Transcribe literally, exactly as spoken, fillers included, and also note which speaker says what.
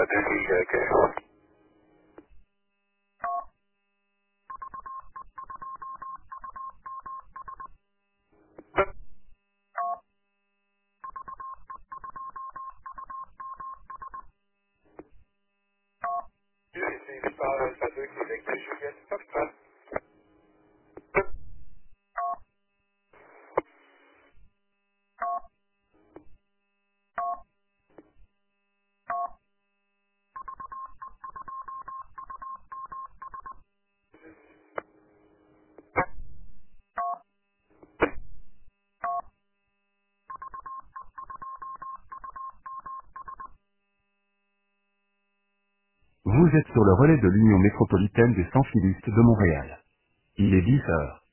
Speaker 1: deux Y. C'est pas pas deux Québec de Juliette Foxtrot.
Speaker 2: Vous êtes sur le relais de l'Union métropolitaine des sans-filistes de Montréal. Il est dix heures.